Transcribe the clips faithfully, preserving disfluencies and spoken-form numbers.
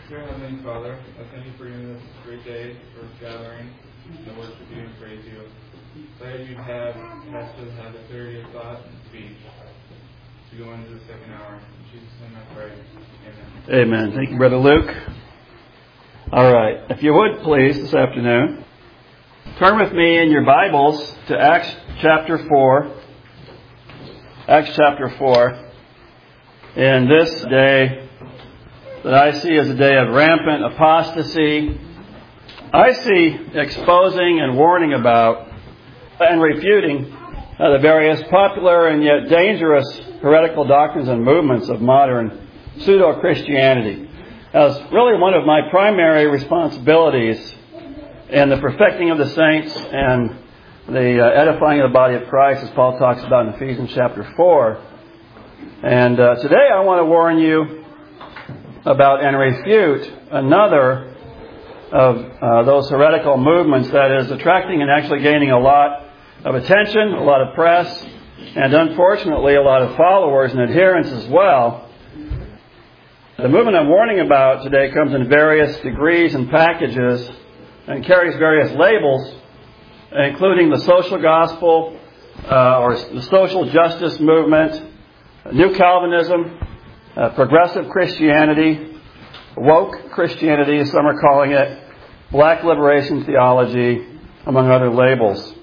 Dear Heavenly Father, I thank you for giving us this great day for gathering to worship you and praise you. Pray that you'd have pastors have the clarity of thought and speech to go into the second hour. In Jesus' name I pray. Amen. Amen. Thank you, Brother Luke. All right. If you would, please, this afternoon, turn with me in your Bibles to Acts chapter four. Acts chapter four. In this day that I see as a day of rampant apostasy, I see exposing and warning about and refuting uh, the various popular and yet dangerous heretical doctrines and movements of modern pseudo-Christianity as really one of my primary responsibilities in the perfecting of the saints and the uh, edifying of the body of Christ, as Paul talks about in Ephesians chapter four. And uh, today I want to warn you about and refute another of uh, those heretical movements that is attracting and actually gaining a lot of attention, a lot of press, and unfortunately a lot of followers and adherents as well. The movement I'm warning about today comes in various degrees and packages and carries various labels, including the social gospel uh, or the social justice movement, New Calvinism, uh, progressive Christianity, woke Christianity, as some are calling it, black liberation theology, among other labels.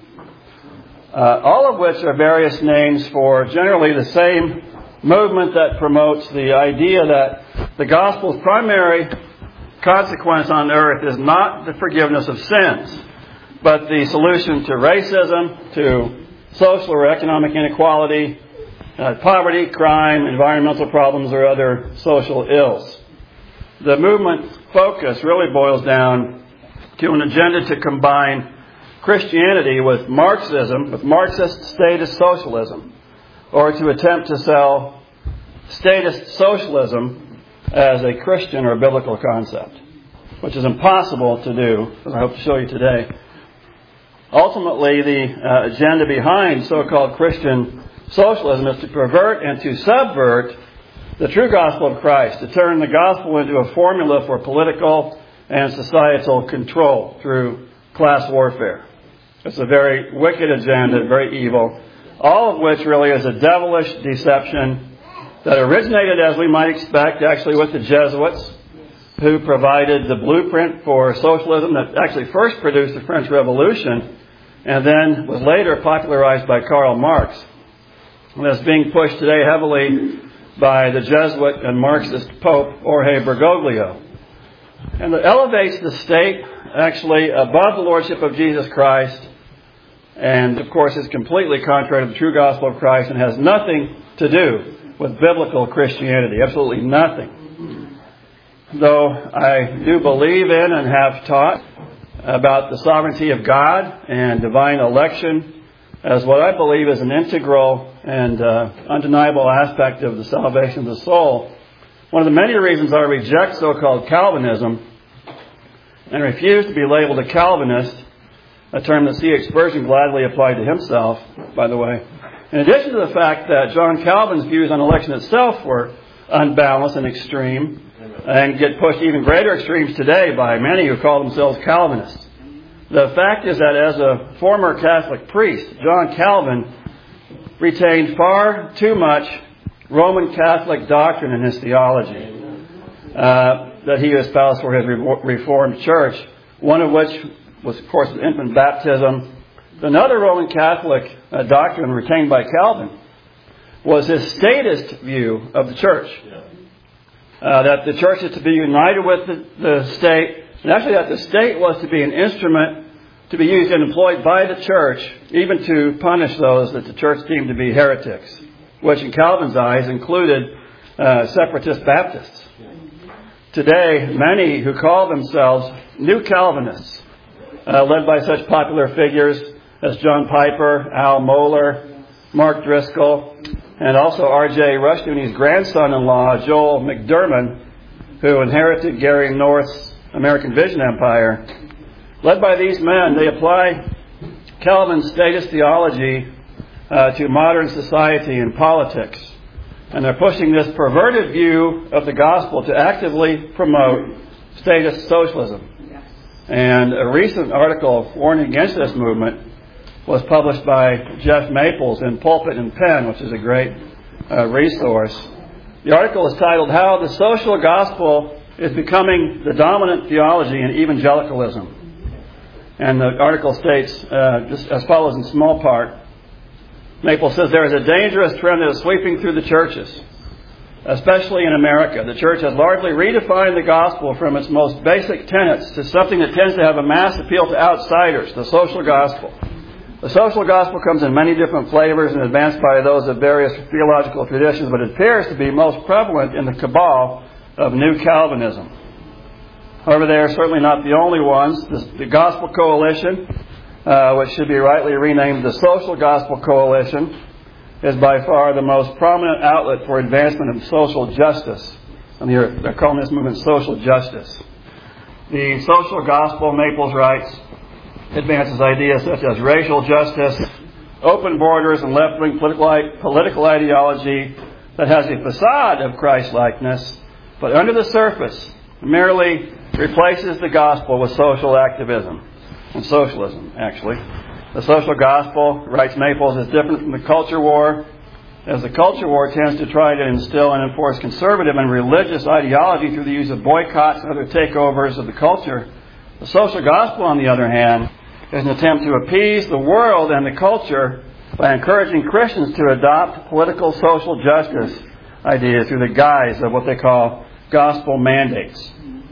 Uh, all of which are various names for generally the same movement that promotes the idea that the gospel's primary consequence on earth is not the forgiveness of sins, but the solution to racism, to social or economic inequality, uh, poverty, crime, environmental problems, or other social ills. The movement's focus really boils down to an agenda to combine Christianity with Marxism, with Marxist statist socialism, or to attempt to sell statist socialism as a Christian or biblical concept, which is impossible to do, as I hope to show you today. Ultimately, the uh, agenda behind so-called Christian socialism is to pervert and to subvert the true gospel of Christ, to turn the gospel into a formula for political and societal control through class warfare. It's a very wicked agenda, very evil, all of which really is a devilish deception that originated, as we might expect, actually with the Jesuits, who provided the blueprint for socialism that actually first produced the French Revolution and then was later popularized by Karl Marx. And that's being pushed today heavily by the Jesuit and Marxist Pope Jorge Bergoglio. And it elevates the state actually above the lordship of Jesus Christ, and of course is completely contrary to the true gospel of Christ and has nothing to do with biblical Christianity. Absolutely nothing. Though I do believe in and have taught about the sovereignty of God and divine election as what I believe is an integral and uh, undeniable aspect of the salvation of the soul. One of the many reasons I reject so-called Calvinism and refuse to be labeled a Calvinist, a term that C H Spurgeon gladly applied to himself, by the way, in addition to the fact that John Calvin's views on election itself were unbalanced and extreme, and get pushed even greater extremes today by many who call themselves Calvinists. The fact is that as a former Catholic priest, John Calvin retained far too much Roman Catholic doctrine in his theology uh, that he espoused for his Reformed Church, one of which was, of course, infant baptism. Another Roman Catholic uh, doctrine retained by Calvin was his statist view of the church. Uh, that the church is to be united with the, the state, and actually that the state was to be an instrument to be used and employed by the church, even to punish those that the church deemed to be heretics, which in Calvin's eyes included uh, separatist Baptists. Today, many who call themselves New Calvinists, uh, led by such popular figures as John Piper, Al Mohler, Mark Driscoll, and also R J Rushdoony's grandson-in-law, Joel McDermott, who inherited Gary North's American Vision Empire. Led by these men, they apply Calvin's statist theology uh, to modern society and politics. And they're pushing this perverted view of the gospel to actively promote statist socialism. And a recent article warning against this movement was published by Jeff Maples in Pulpit and Pen, which is a great uh, resource. The article is titled, How the Social Gospel is Becoming the Dominant Theology in Evangelicalism. And the article states uh, just as follows in small part. Maples says, there is a dangerous trend that is sweeping through the churches, especially in America. The church has largely redefined the gospel from its most basic tenets to something that tends to have a mass appeal to outsiders, the social gospel. The social gospel comes in many different flavors and advanced by those of various theological traditions, but it appears to be most prevalent in the cabal of New Calvinism. However, they are certainly not the only ones. The, the Gospel Coalition, uh, which should be rightly renamed the Social Gospel Coalition, is by far the most prominent outlet for advancement of social justice. And they're, they're calling this movement social justice. The social gospel, Maples writes, advances ideas such as racial justice, open borders, and left-wing political, political ideology that has a facade of Christ-likeness, but under the surface merely replaces the gospel with social activism and socialism, actually. The social gospel, writes Maples, is different from the culture war, as the culture war tends to try to instill and enforce conservative and religious ideology through the use of boycotts and other takeovers of the culture. The social gospel, on the other hand, is an attempt to appease the world and the culture by encouraging Christians to adopt political social justice ideas through the guise of what they call gospel mandates.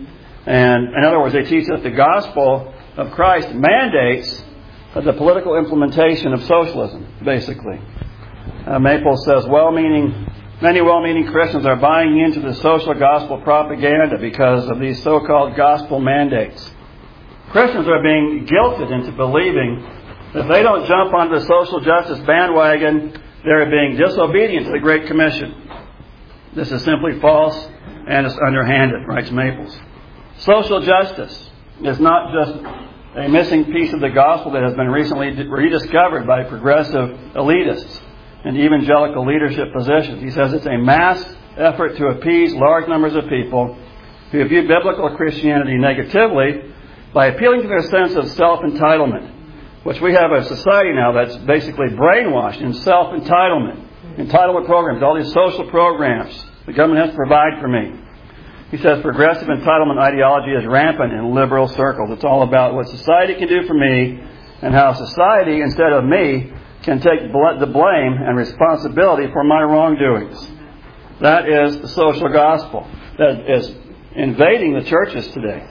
And in other words, they teach that the gospel of Christ mandates the political implementation of socialism, basically. Uh, Maples says, well-meaning, many well-meaning Christians are buying into the social gospel propaganda because of these so-called gospel mandates. Christians are being guilted into believing that if they don't jump onto the social justice bandwagon, they're being disobedient to the Great Commission. This is simply false and it's underhanded, writes Maples. Social justice is not just a missing piece of the gospel that has been recently rediscovered by progressive elitists and evangelical leadership positions. He says it's a mass effort to appease large numbers of people who view biblical Christianity negatively by appealing to their sense of self-entitlement, which we have a society now that's basically brainwashed in self-entitlement. Entitlement programs, all these social programs. The government has to provide for me. He says progressive entitlement ideology is rampant in liberal circles. It's all about what society can do for me and how society, instead of me, can take the blame and responsibility for my wrongdoings. That is the social gospel that is invading the churches today.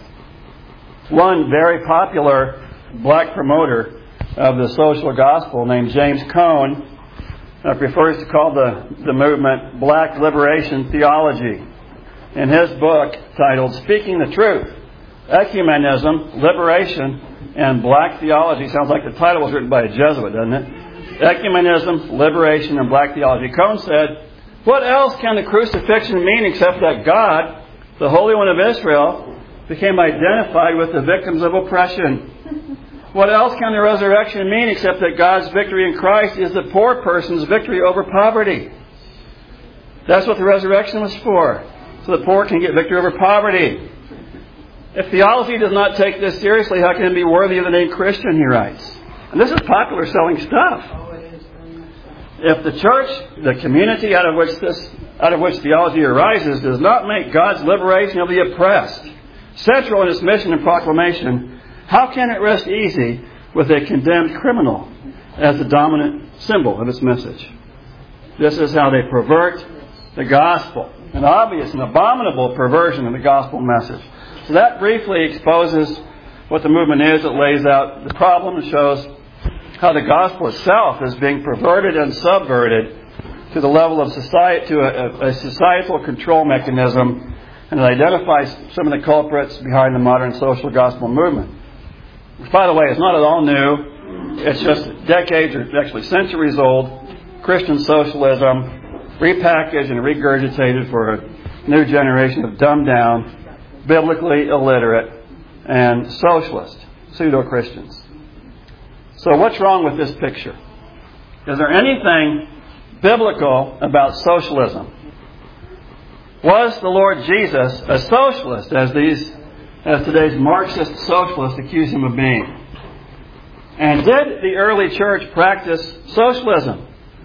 One very popular black promoter of the social gospel named James Cone uh, prefers to call the, the movement Black Liberation Theology. In his book titled Speaking the Truth, Ecumenism, Liberation, and Black Theology. Sounds like the title was written by a Jesuit, doesn't it? Ecumenism, Liberation, and Black Theology. Cone said, what else can the crucifixion mean except that God, the Holy One of Israel, became identified with the victims of oppression? What else can the resurrection mean except that God's victory in Christ is the poor person's victory over poverty? That's what the resurrection was for. So the poor can get victory over poverty. If theology does not take this seriously, how can it be worthy of the name Christian, he writes. And this is popular selling stuff. If the church, the community out of which this, out of which theology arises, does not make God's liberation of the oppressed central in its mission and proclamation, how can it rest easy with a condemned criminal as the dominant symbol of its message? This is how they pervert the gospel. An obvious and abominable perversion of the gospel message. So that briefly exposes what the movement is. It lays out the problem and shows how the gospel itself is being perverted and subverted to the level of society, to a, a societal control mechanism, and it identifies some of the culprits behind the modern social gospel movement. Which, by the way, is not at all new. It's just decades or actually centuries old Christian socialism repackaged and regurgitated for a new generation of dumbed down, biblically illiterate, and socialist pseudo-Christians. So what's wrong with this picture? Is there anything biblical about socialism? Was the Lord Jesus a socialist, as these as today's Marxist socialists accuse him of being? And did the early church practice socialism,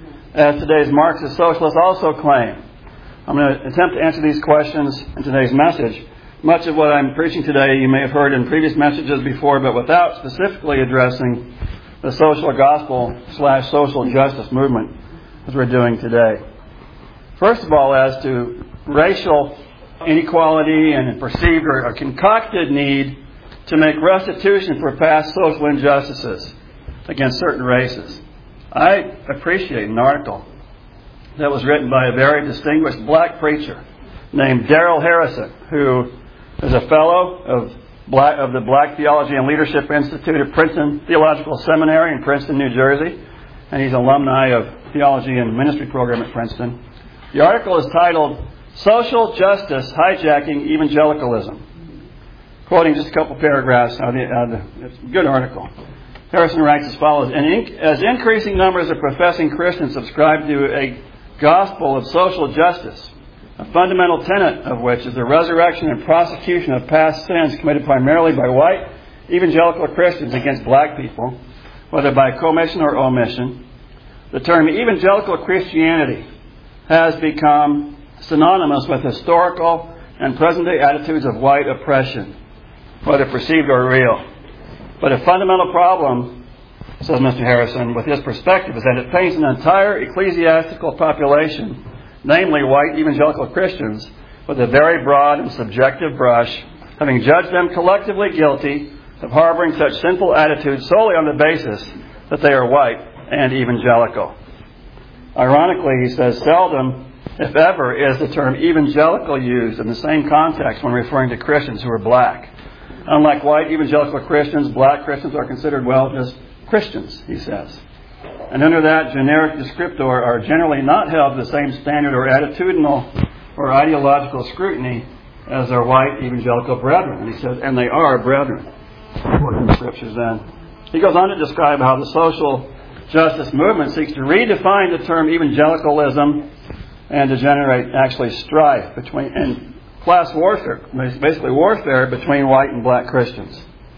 as today's Marxist socialists also claim? I'm going to attempt to answer these questions in today's message. Much of what I'm preaching today you may have heard in previous messages before, but without specifically addressing the social gospel slash social justice movement as we're doing today. First of all, as to racial inequality and perceived or concocted need to make restitution for past social injustices against certain races. I appreciate an article that was written by a very distinguished black preacher named Darrell Harrison, who is a fellow of, black, of the Black Theology and Leadership Institute at Princeton Theological Seminary in Princeton, New Jersey, and he's an alumni of Theology and Ministry program at Princeton. The article is titled, Social Justice Hijacking Evangelicalism. Quoting just a couple paragraphs, uh, the, uh, the, it's a good article. Harrison writes as follows, as increasing numbers of professing Christians subscribe to a gospel of social justice, a fundamental tenet of which is the resurrection and prosecution of past sins committed primarily by white evangelical Christians against black people, whether by commission or omission, the term evangelical Christianity has become synonymous with historical and present-day attitudes of white oppression, whether perceived or real. But a fundamental problem, says Mister Harrison, with his perspective is that it paints an entire ecclesiastical population, namely white evangelical Christians, with a very broad and subjective brush, having judged them collectively guilty of harboring such sinful attitudes solely on the basis that they are white and evangelical. Ironically, he says, seldom, if ever, is the term evangelical used in the same context when referring to Christians who are black. Unlike white evangelical Christians, black Christians are considered, well, just Christians, he says. And under that generic descriptor are generally not held to the same standard or attitudinal or ideological scrutiny as their white evangelical brethren. And he says, and they are brethren, according to the scriptures then. He goes on to describe how the social justice movement seeks to redefine the term evangelicalism and to generate actually strife between and class warfare, basically warfare between white and black Christians.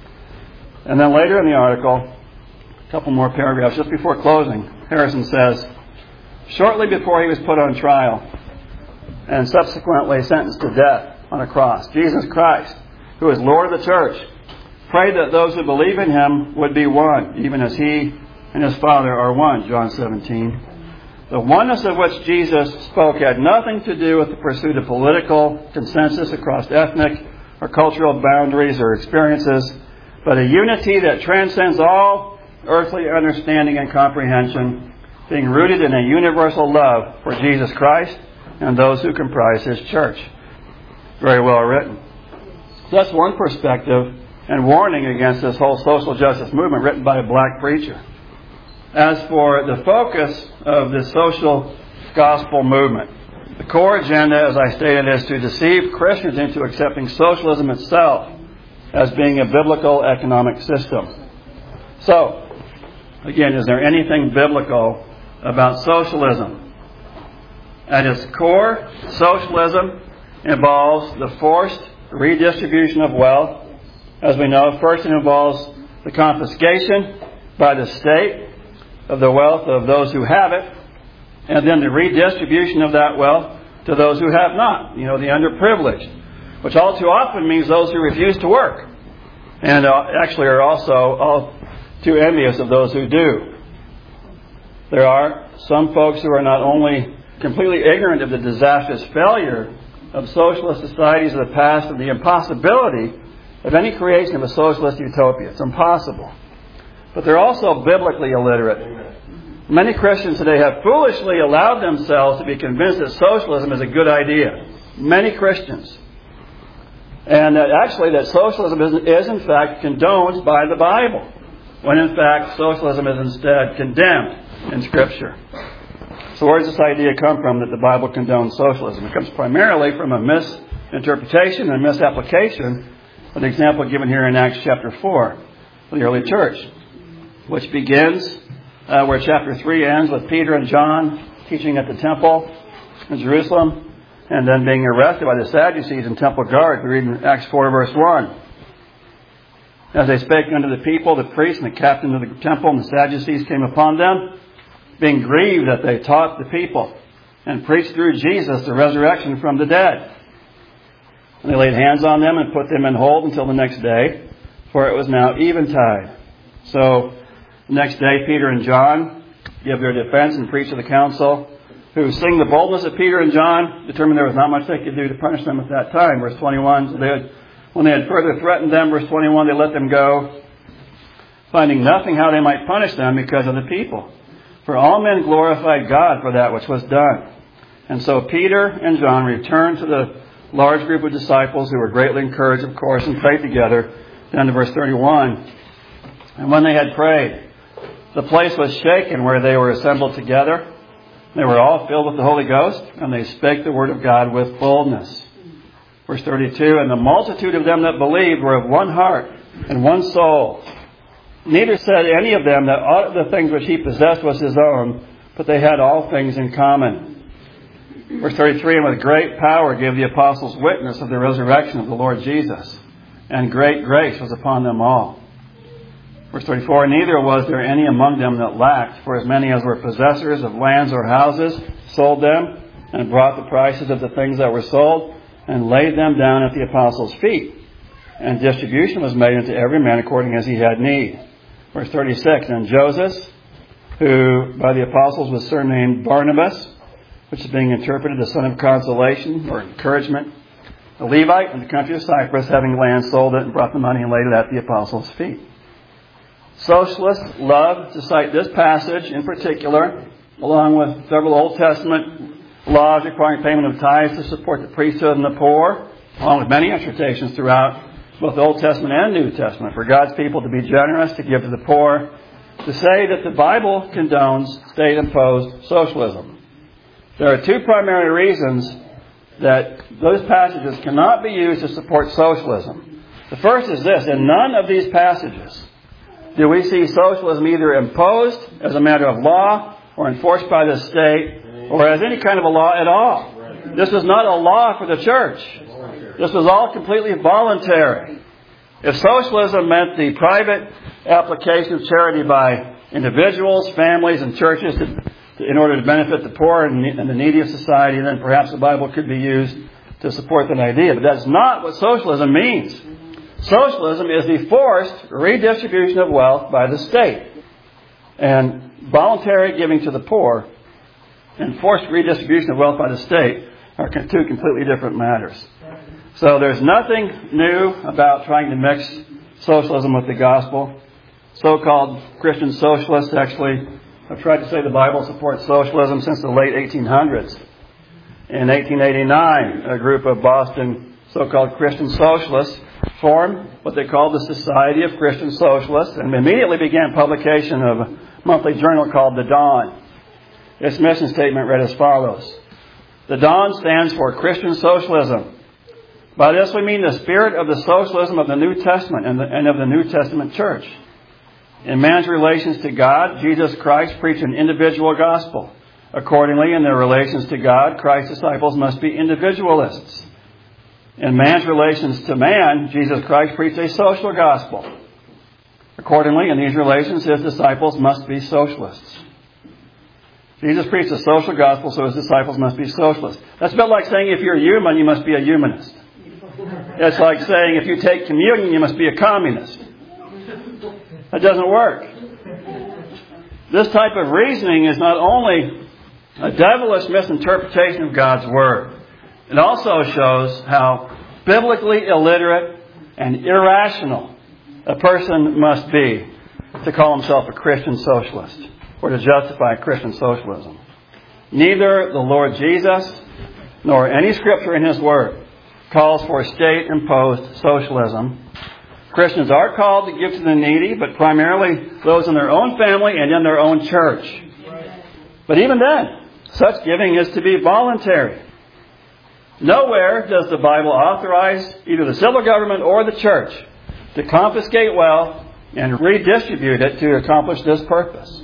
And then later in the article, a couple more paragraphs, just before closing, Harrison says, shortly before he was put on trial and subsequently sentenced to death on a cross, Jesus Christ, who is Lord of the church, prayed that those who believe in him would be one, even as he and his Father are one, John seventeen. The oneness of which Jesus spoke had nothing to do with the pursuit of political consensus across ethnic or cultural boundaries or experiences, but a unity that transcends all earthly understanding and comprehension, being rooted in a universal love for Jesus Christ and those who comprise his church. Very well written. So that's one perspective and warning against this whole social justice movement written by a black preacher. As for the focus of the social gospel movement, the core agenda, as I stated, is to deceive Christians into accepting socialism itself as being a biblical economic system. So, again, is there anything biblical about socialism? At its core, socialism involves the forced redistribution of wealth. As we know, first it involves the confiscation by the state of the wealth of those who have it, and then the redistribution of that wealth to those who have not, you know, the underprivileged, which all too often means those who refuse to work, and uh, actually are also all too envious of those who do. There are some folks who are not only completely ignorant of the disastrous failure of socialist societies of the past and the impossibility of any creation of a socialist utopia. It's impossible. But they're also biblically illiterate. Many Christians today have foolishly allowed themselves to be convinced that socialism is a good idea. Many Christians. And that actually that socialism is, is in fact condoned by the Bible, when in fact socialism is instead condemned in Scripture. So where does this idea come from that the Bible condones socialism? It comes primarily from a misinterpretation and misapplication of the example given here in Acts chapter four of the early church, which begins uh, where chapter three ends with Peter and John teaching at the temple in Jerusalem and then being arrested by the Sadducees and temple guards. We read in Acts four verse one. As they spake unto the people, the priests and the captain of the temple and the Sadducees came upon them, being grieved that they taught the people, and preached through Jesus the resurrection from the dead. And they laid hands on them and put them in hold until the next day, for it was now eventide. So the next day Peter and John give their defense and preach to the council, who, seeing the boldness of Peter and John, determined there was not much they could do to punish them at that time. Verse twenty-one, so they had, when they had further threatened them, verse twenty-one, they let them go, finding nothing how they might punish them because of the people. For all men glorified God for that which was done. And so Peter and John returned to the large group of disciples, who were greatly encouraged, of course, and prayed together. Down to verse thirty-one. And when they had prayed, the place was shaken where they were assembled together. They were all filled with the Holy Ghost, and they spake the word of God with boldness. Verse thirty-two, and the multitude of them that believed were of one heart and one soul. Neither said any of them that aught of the things which he possessed was his own, but they had all things in common. Verse thirty-three, and with great power gave the apostles witness of the resurrection of the Lord Jesus, and great grace was upon them all. Verse thirty-four, neither was there any among them that lacked, for as many as were possessors of lands or houses sold them, and brought the prices of the things that were sold, and laid them down at the apostles' feet. And distribution was made unto every man according as he had need. Verse thirty-six, and Joseph, who by the apostles was surnamed Barnabas, which is being interpreted the son of consolation or encouragement, a Levite in the country of Cyprus, having land, sold it and brought the money and laid it at the apostles' feet. Socialists love to cite this passage in particular, along with several Old Testament laws requiring payment of tithes to support the priesthood and the poor, along with many exhortations throughout both the Old Testament and New Testament for God's people to be generous, to give to the poor, to say that the Bible condones state-imposed socialism. There are two primary reasons that those passages cannot be used to support socialism. The first is this: in none of these passages do we see socialism either imposed as a matter of law or enforced by the state or as any kind of a law at all. This was not a law for the church. This was all completely voluntary. If socialism meant the private application of charity by individuals, families, and churches to, to, in order to benefit the poor and, and the needy of society, then perhaps the Bible could be used to support that idea. But that's not what socialism means. Socialism is the forced redistribution of wealth by the state. And voluntary giving to the poor and forced redistribution of wealth by the state are two completely different matters. So there's nothing new about trying to mix socialism with the gospel. So-called Christian socialists actually have tried to say the Bible supports socialism since the late eighteen hundreds. In eighteen eighty-nine, a group of Boston so-called Christian socialists formed what they called the Society of Christian Socialists and immediately began publication of a monthly journal called The Dawn. Its mission statement read as follows: The Dawn stands for Christian Socialism. By this we mean the spirit of the socialism of the New Testament and, the, and of the New Testament church. In man's relations to God, Jesus Christ preached an individual gospel. Accordingly, in their relations to God, Christ's disciples must be individualists. In man's relations to man, Jesus Christ preached a social gospel. Accordingly, in these relations, his disciples must be socialists. Jesus preached a social gospel, so his disciples must be socialists. That's a bit like saying if you're human, you must be a humanist. It's like saying if you take communion, you must be a communist. That doesn't work. This type of reasoning is not only a devilish misinterpretation of God's Word, it also shows how biblically illiterate and irrational a person must be to call himself a Christian socialist or to justify Christian socialism. Neither the Lord Jesus nor any scripture in His Word calls for state-imposed socialism. Christians are called to give to the needy, but primarily those in their own family and in their own church. But even then, such giving is to be voluntary. Nowhere does the Bible authorize either the civil government or the church to confiscate wealth and redistribute it to accomplish this purpose.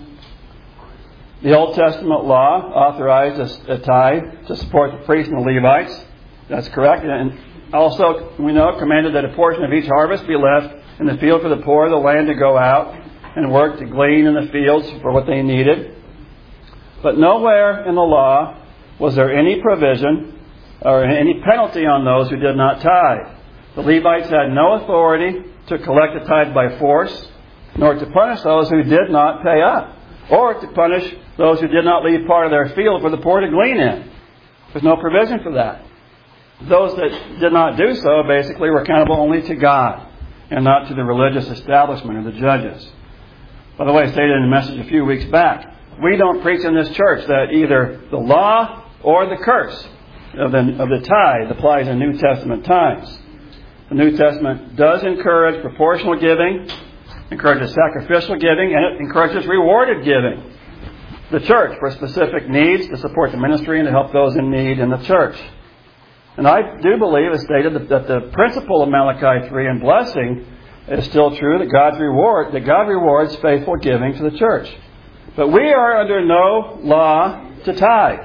The Old Testament law authorized a tithe to support the priests and the Levites. That's correct. And also, we know, commanded that a portion of each harvest be left in the field for the poor of the land to go out and work to glean in the fields for what they needed. But nowhere in the law was there any provision or any penalty on those who did not tithe. The Levites had no authority to collect the tithe by force, nor to punish those who did not pay up, or to punish those who did not leave part of their field for the poor to glean in. There's no provision for that. Those that did not do so basically were accountable only to God and not to the religious establishment or the judges. By the way, I stated in the message a few weeks back, we don't preach in this church that either the law or the curse of the, of the tithe applies in New Testament times. The New Testament does encourage proportional giving, encourages sacrificial giving, and it encourages rewarded giving. The church for specific needs to support the ministry and to help those in need in the church. And I do believe, as stated, that, that the principle of Malachi three and blessing is still true, that God's reward, that God rewards faithful giving to the church. But we are under no law to tithe.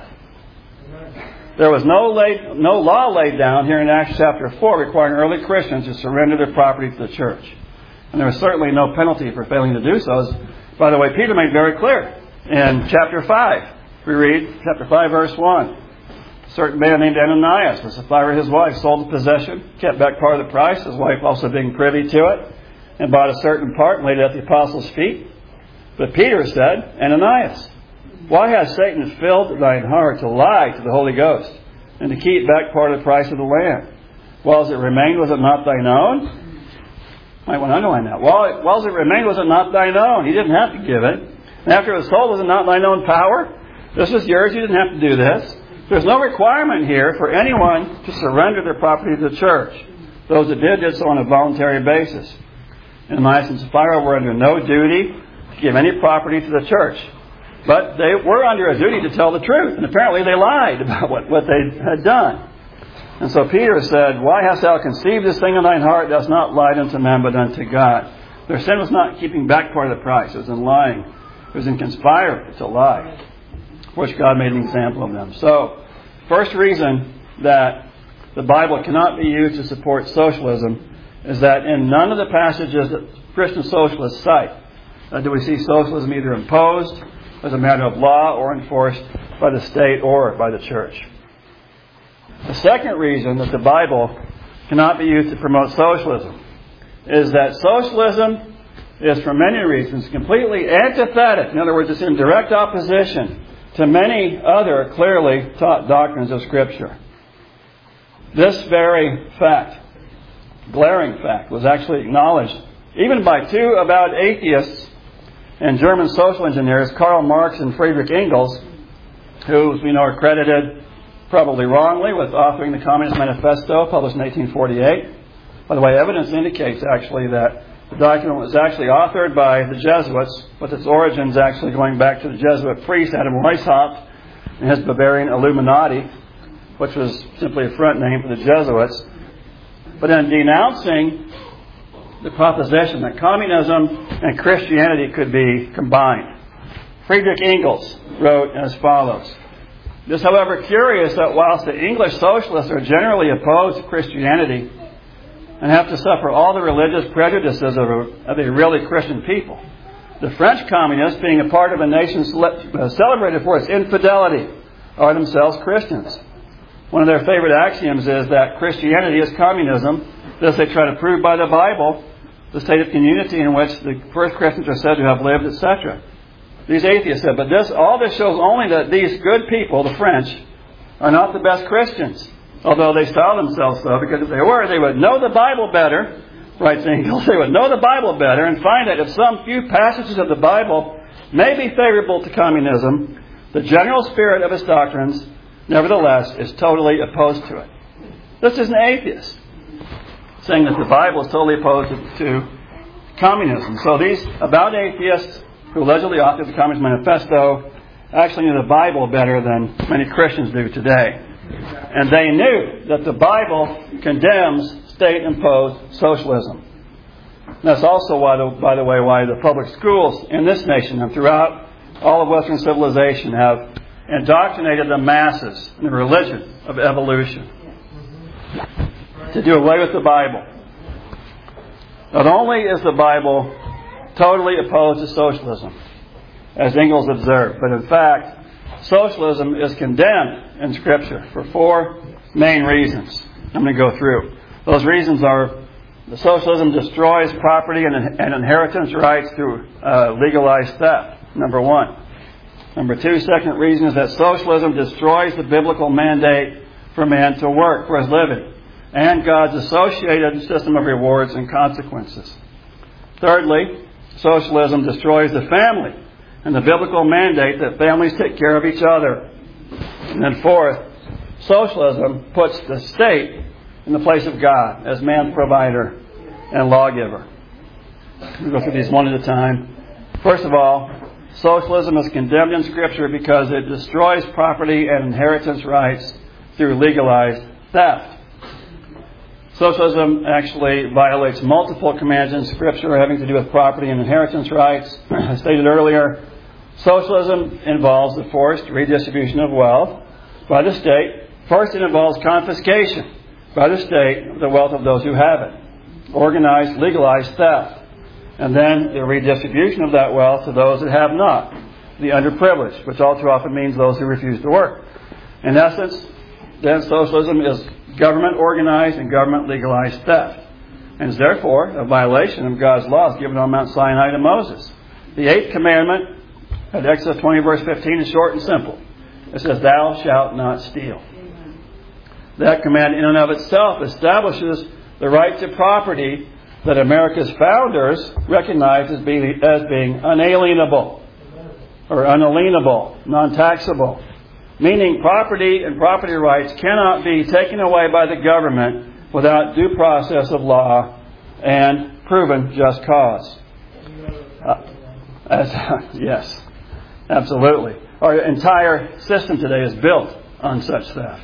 There was no, laid, no law laid down here in Acts chapter four requiring early Christians to surrender their property to the church. And there was certainly no penalty for failing to do so. As, by the way, Peter made very clear in chapter five. We read chapter five, verse one. A certain man named Ananias, the supplier of his wife, sold the possession, kept back part of the price, his wife also being privy to it, and bought a certain part and laid it at the apostles' feet. But Peter said, Ananias, why has Satan filled thine heart to lie to the Holy Ghost and to keep back part of the price of the land? Whiles it remained, was it not thine own? Might want to underline that. While, whiles it remained, was it not thine own? He didn't have to give it. And after it was sold, was it not thine own power? This was yours. You didn't have to do this. There's no requirement here for anyone to surrender their property to the church. Those that did, did so on a voluntary basis. Ananias and Sapphira were under no duty to give any property to the church. But they were under a duty to tell the truth. And apparently they lied about what, what they had done. And so Peter said, why hast thou conceived this thing in thine heart? Thou hast not lied unto man, but unto God. Their sin was not keeping back part of the price. It was in lying. It was in conspiring to lie, for which God made an example of them. So, first reason that the Bible cannot be used to support socialism is that in none of the passages that Christian socialists cite uh, do we see socialism either imposed as a matter of law or enforced by the state or by the church. The second reason that the Bible cannot be used to promote socialism is that socialism is, for many reasons, completely antithetic. In other words, it's in direct opposition to many other clearly taught doctrines of Scripture. This very fact, glaring fact, was actually acknowledged even by two avowed atheists and German social engineers, Karl Marx and Friedrich Engels, who, as we know, are credited, probably wrongly, with authoring the Communist Manifesto, published in eighteen forty-eight. By the way, evidence indicates actually that the document was actually authored by the Jesuits, with its origins actually going back to the Jesuit priest Adam Weishaupt and his Bavarian Illuminati, which was simply a front name for the Jesuits. But in denouncing the proposition that communism and Christianity could be combined, Friedrich Engels wrote as follows. It is, however, curious that whilst the English socialists are generally opposed to Christianity and have to suffer all the religious prejudices of a, of a really Christian people, the French communists, being a part of a nation cele- celebrated for its infidelity, are themselves Christians. One of their favorite axioms is that Christianity is communism. This they try to prove by the Bible, the state of community in which the first Christians are said to have lived, et cetera. These atheists said, but this, all this shows only that these good people, the French, are not the best Christians. Although they style themselves so, because if they were, they would know the Bible better, writes Engels. They would know the Bible better and find that if some few passages of the Bible may be favorable to communism, the general spirit of its doctrines, nevertheless, is totally opposed to it. This is an atheist saying that the Bible is totally opposed to, to communism. So these avowed atheists who allegedly authored the Communist Manifesto actually knew the Bible better than many Christians do today. And they knew that the Bible condemns state-imposed socialism. And that's also, why the, by the way, why the public schools in this nation and throughout all of Western civilization have indoctrinated the masses in the religion of evolution. to do away with the Bible. Not only is the Bible totally opposed to socialism, as Engels observed, but in fact, socialism is condemned in Scripture for four main reasons. I'm going to go through. Those reasons are the socialism destroys property and, and inheritance rights through uh, legalized theft, number one. Number two, second reason is that socialism destroys the biblical mandate for man to work for his living and God's associated system of rewards and consequences. Thirdly, socialism destroys the family and the biblical mandate that families take care of each other. And then fourth, socialism puts the state in the place of God as man's provider and lawgiver. We'll go through these one at a time. First of all, socialism is condemned in Scripture because it destroys property and inheritance rights through legalized theft. Socialism actually violates multiple commands in Scripture having to do with property and inheritance rights. As stated earlier, socialism involves the forced redistribution of wealth by the state. First, it involves confiscation by the state of the wealth of those who have it. Organized, legalized theft. And then the redistribution of that wealth to those that have not. The underprivileged, which all too often means those who refuse to work. In essence, then socialism is government organized and government legalized theft, and is therefore a violation of God's laws given on Mount Sinai to Moses. The eighth commandment at Exodus twenty verse fifteen is short and simple. It says, "Thou shalt not steal." That command in and of itself establishes the right to property that America's founders recognized as being, as being unalienable or unalienable, non-taxable. Meaning property and property rights cannot be taken away by the government without due process of law and proven just cause. Uh, as, yes, absolutely. Our entire system today is built on such theft.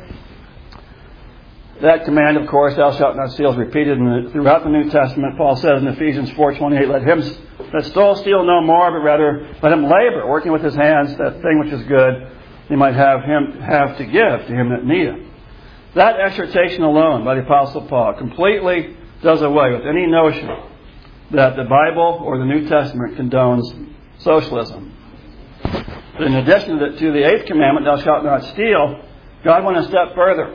That command, of course, "Thou shalt not steal," is repeated in the, throughout the New Testament. Paul says in Ephesians four twenty-eight, "Let him that stole steal no more, but rather let him labor, working with his hands, that thing which is good, he might have him have to give to him that needeth." That exhortation alone by the Apostle Paul completely does away with any notion that the Bible or the New Testament condones socialism. But in addition to the, to the eighth commandment, "Thou shalt not steal," God went a step further.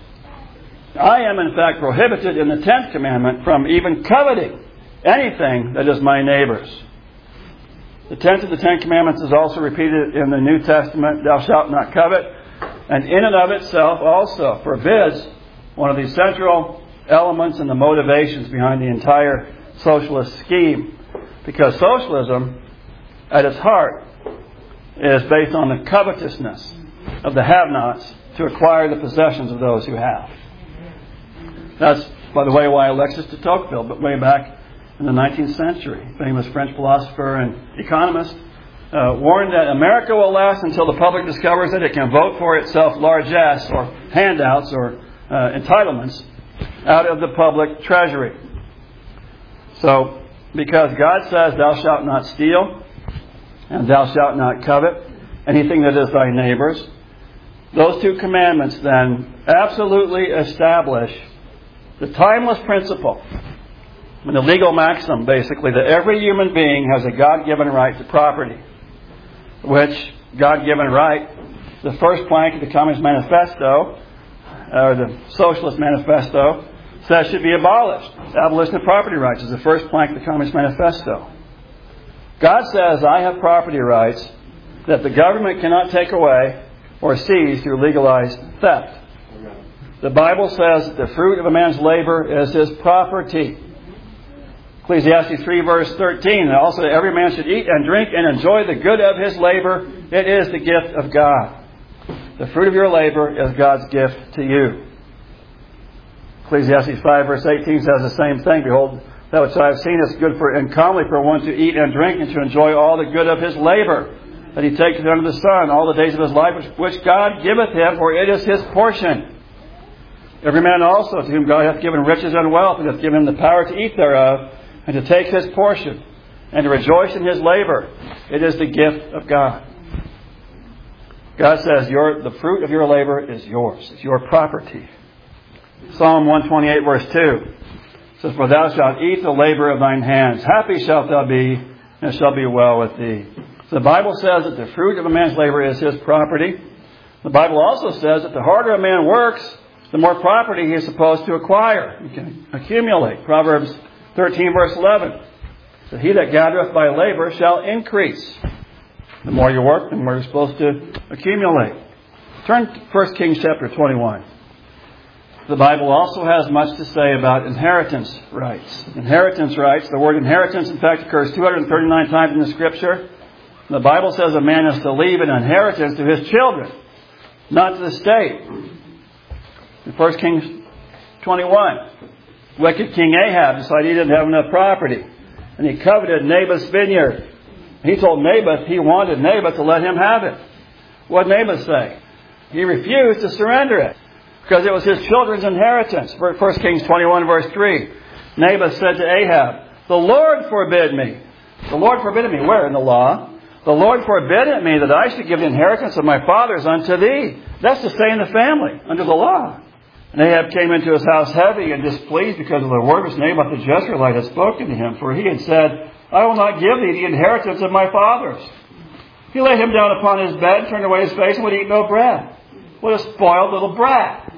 I am in fact prohibited in the tenth commandment from even coveting anything that is my neighbor's. The tenth of the Ten Commandments is also repeated in the New Testament, "Thou shalt not covet," and in and of itself also forbids one of the central elements and the motivations behind the entire socialist scheme. Because socialism, at its heart, is based on the covetousness of the have-nots to acquire the possessions of those who have. That's, by the way, why Alexis de Tocqueville, but way back in the nineteenth century, famous French philosopher and economist, uh, warned that America will last until the public discovers that it can vote for itself largesse or handouts or uh, entitlements out of the public treasury. So, because God says, "Thou shalt not steal," and "Thou shalt not covet anything that is thy neighbor's," those two commandments then absolutely establish the timeless principle and the legal maxim, basically, that every human being has a God-given right to property, which God-given right, the first plank of the Communist Manifesto, or the Socialist Manifesto, says should be abolished. Abolition of property rights is the first plank of the Communist Manifesto. God says, "I have property rights that the government cannot take away or seize through legalized theft." The Bible says that the fruit of a man's labor is his property. Ecclesiastes three verse thirteen, and also that every man should eat and drink and enjoy the good of his labor. It is the gift of God. The fruit of your labor is God's gift to you. Ecclesiastes five verse eighteen says the same thing. "Behold, that which I have seen is good for and comely for one to eat and drink and to enjoy all the good of his labor, that he taketh under the sun all the days of his life, which, which God giveth him, for it is his portion. Every man also to whom God hath given riches and wealth, and hath given him the power to eat thereof, and to take his portion, and to rejoice in his labor. It is the gift of God." God says, your, the fruit of your labor is yours. It's your property. Psalm one twenty-eight, verse two. It says, "For thou shalt eat the labor of thine hands. Happy shalt thou be, and it shall be well with thee." So the Bible says that the fruit of a man's labor is his property. The Bible also says that the harder a man works, the more property he is supposed to acquire. He can accumulate. Proverbs thirteen, verse eleven. So he that gathereth by labor shall increase. The more you work, the more you're supposed to accumulate. Turn to First Kings chapter twenty-one. The Bible also has much to say about inheritance rights. Inheritance rights. The word inheritance, in fact, occurs two hundred thirty-nine times in the Scripture. The Bible says a man is to leave an inheritance to his children, not to the state. In First Kings twenty-one, wicked King Ahab decided he didn't have enough property, and he coveted Naboth's vineyard. He told Naboth he wanted Naboth to let him have it. What did Naboth say? He refused to surrender it because it was his children's inheritance. First Kings twenty-one, verse three. Naboth said to Ahab, "The Lord forbid me." The Lord forbid me. Where in the law? "The Lord forbid me that I should give the inheritance of my fathers unto thee." That's to stay in the family, under the law. And Ahab came into his house heavy and displeased because of the word which Naboth the Jezreelite had spoken to him. For he had said, "I will not give thee the inheritance of my fathers." He laid him down upon his bed, turned away his face, and would eat no bread. What a spoiled little brat.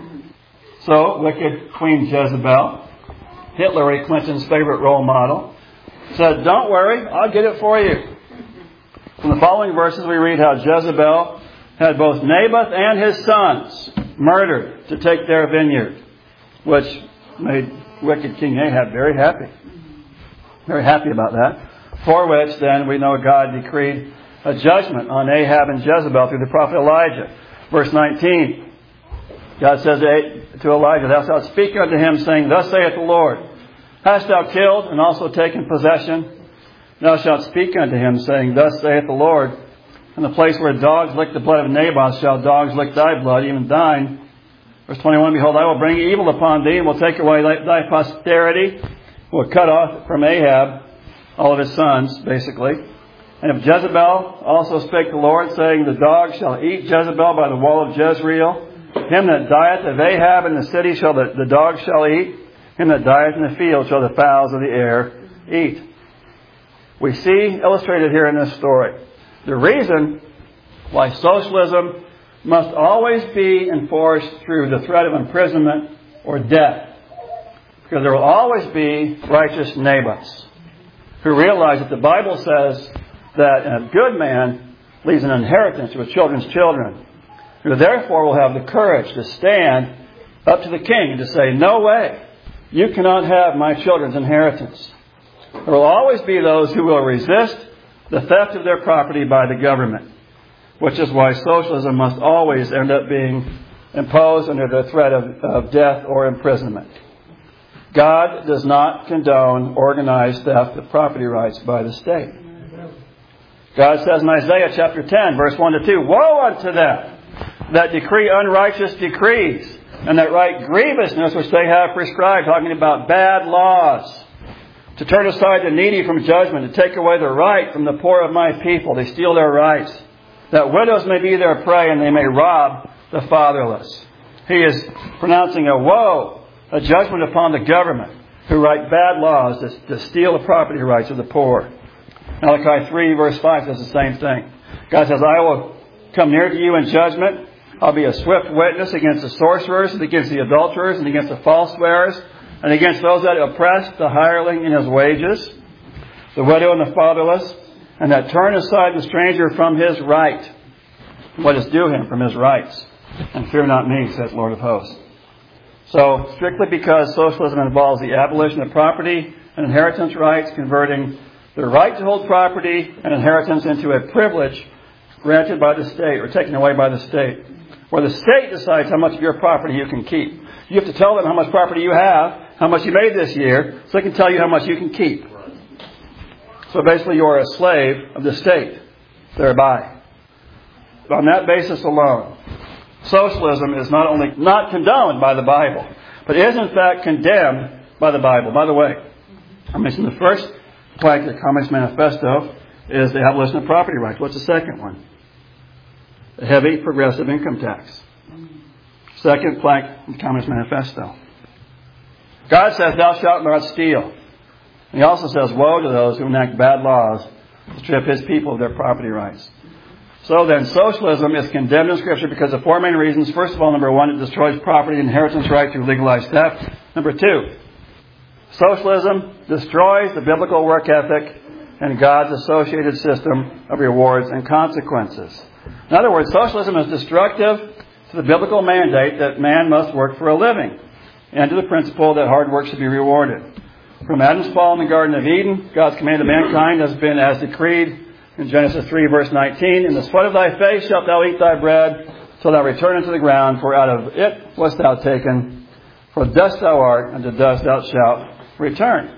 So, wicked Queen Jezebel, Hillary Clinton's favorite role model, said, "Don't worry, I'll get it for you." From the following verses we read how Jezebel had both Naboth and his sons murdered to take their vineyard, which made wicked King Ahab very happy. Very happy about that. For which then we know God decreed a judgment on Ahab and Jezebel through the prophet Elijah. Verse nineteen, God says to Elijah, "Thou shalt speak unto him, saying, Thus saith the Lord, Hast thou killed and also taken possession? Thou shalt speak unto him, saying, Thus saith the Lord, In the place where dogs lick the blood of Naboth shall dogs lick thy blood, even thine." Verse twenty-one, "Behold, I will bring evil upon thee, and will take away thy, thy posterity." Will cut off from Ahab all of his sons, basically. "And if Jezebel also spake the Lord, saying, The dogs shall eat Jezebel by the wall of Jezreel. Him that dieth of Ahab in the city shall the, the dogs shall eat. Him that dieth in the field shall the fowls of the air eat." We see illustrated here in this story the reason why socialism must always be enforced through the threat of imprisonment or death. Because there will always be righteous Naboths who realize that the Bible says that a good man leaves an inheritance to his children's children, who therefore will have the courage to stand up to the king and to say, "No way, you cannot have my children's inheritance." There will always be those who will resist the theft of their property by the government, which is why socialism must always end up being imposed under the threat of, of death or imprisonment. God does not condone organized theft of property rights by the state. God says in Isaiah chapter ten, verse one to two, "Woe unto them that decree unrighteous decrees, and that write grievousness which they have prescribed," talking about bad laws, "to turn aside the needy from judgment, to take away the right from the poor of my people." They steal their rights. "That widows may be their prey, and they may rob the fatherless." He is pronouncing a woe, a judgment upon the government who write bad laws to, to steal the property rights of the poor. Malachi three, verse five says the same thing. God says, "I will come near to you in judgment. I'll be a swift witness against the sorcerers, and against the adulterers, and against the false swearers, and against those that oppress the hireling in his wages, the widow and the fatherless, and that turn aside the stranger from his right, what is due him from his rights. And fear not me, says Lord of hosts." So, strictly because socialism involves the abolition of property and inheritance rights, converting the right to hold property and inheritance into a privilege granted by the state or taken away by the state, where the state decides how much of your property you can keep. You have to tell them how much property you have, how much you made this year, so they can tell you how much you can keep. So basically you are a slave of the state, thereby. On that basis alone, socialism is not only not condoned by the Bible, but is in fact condemned by the Bible. By the way, I mentioned the first plank of the Communist Manifesto is the abolition of property rights. What's the second one? A heavy progressive income tax. Second plank in the Communist Manifesto. God says, thou shalt not steal. And he also says, woe to those who enact bad laws to strip his people of their property rights. So then, socialism is condemned in Scripture because of four main reasons. First of all, number one, it destroys property and inheritance right through legalized theft. Number two, socialism destroys the biblical work ethic and God's associated system of rewards and consequences. In other words, socialism is destructive to the biblical mandate that man must work for a living, and to the principle that hard work should be rewarded. From Adam's fall in the Garden of Eden, God's command to mankind has been as decreed in Genesis three, verse nineteen, in the sweat of thy face shalt thou eat thy bread, till thou return into the ground, for out of it wast thou taken. For dust thou art, and to dust thou shalt return.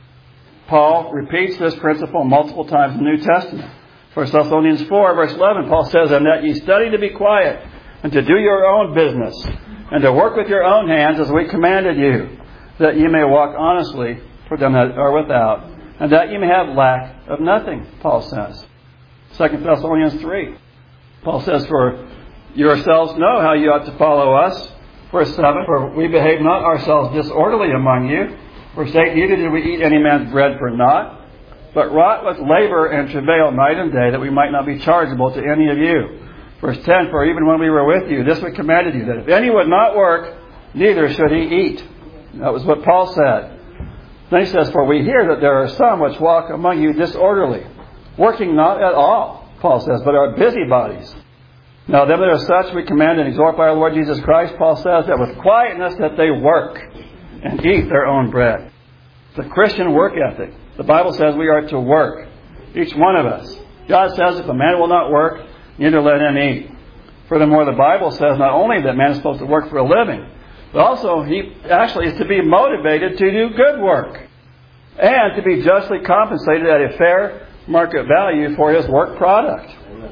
Paul repeats this principle multiple times in the New Testament. First Thessalonians four, verse eleven, Paul says, and that ye study to be quiet, and to do your own business, and to work with your own hands as we commanded you, that ye may walk honestly for them that are without, and that ye may have lack of nothing, Paul says. Second Thessalonians three, Paul says, for yourselves know how you ought to follow us. Verse seven, for we behave not ourselves disorderly among you. Verse eight, neither did we eat any man's bread for naught, but wrought with labor and travail night and day, that we might not be chargeable to any of you. Verse ten, for even when we were with you, this we commanded you, that if any would not work, neither should he eat. That was what Paul said. Then he says, for we hear that there are some which walk among you disorderly, working not at all, Paul says, but are busybodies. Now them that are such we command and exhort by our Lord Jesus Christ, Paul says, that with quietness that they work and eat their own bread. The Christian work ethic. The Bible says we are to work, each one of us. God says if a man will not work, neither let him eat. Furthermore, the Bible says not only that man is supposed to work for a living, but also he actually is to be motivated to do good work and to be justly compensated at a fair market value for his work product.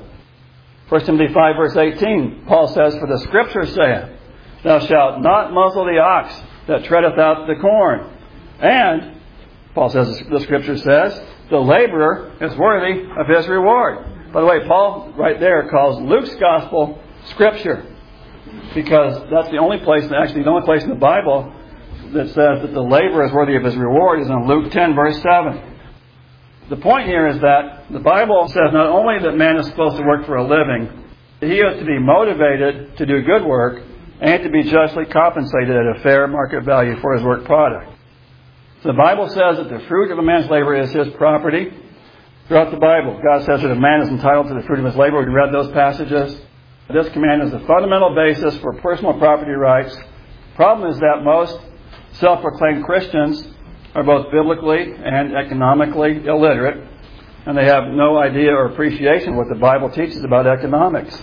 First Timothy five, verse eighteen, Paul says, for the Scripture saith, thou shalt not muzzle the ox that treadeth out the corn. And, Paul says, the Scripture says, the laborer is worthy of his reward. By the way, Paul right there calls Luke's Gospel Scripture, because that's the only place, actually the only place in the Bible that says that the laborer is worthy of his reward is in Luke ten, verse seven. The point here is that the Bible says not only that man is supposed to work for a living, he is to be motivated to do good work and to be justly compensated at a fair market value for his work product. The Bible says that the fruit of a man's labor is his property. Throughout the Bible, God says that a man is entitled to the fruit of his labor. We read those passages. This command is the fundamental basis for personal property rights. The problem is that most self-proclaimed Christians are both biblically and economically illiterate, and they have no idea or appreciation of what the Bible teaches about economics.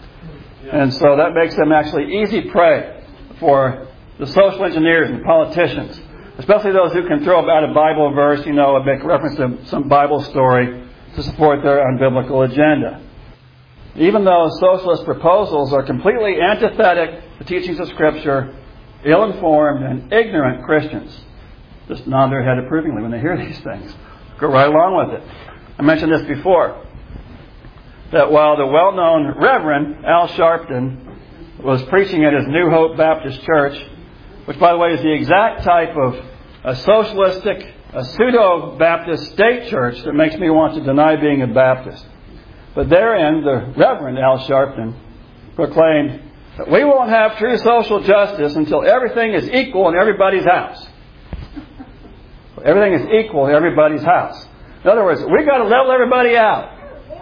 And so that makes them actually easy prey for the social engineers and politicians, especially those who can throw out a Bible verse, you know, and make reference to some Bible story to support their unbiblical agenda. Even though socialist proposals are completely antithetic to teachings of Scripture, ill-informed and ignorant Christians just nod their head approvingly when they hear these things. Go right along with it. I mentioned this before, that while the well-known Reverend Al Sharpton was preaching at his New Hope Baptist Church, which, by the way, is the exact type of a socialistic, a pseudo-Baptist state church that makes me want to deny being a Baptist. But therein, the Reverend Al Sharpton proclaimed that we won't have true social justice until everything is equal in everybody's house. Everything is equal in everybody's house. In other words, we've got to level everybody out.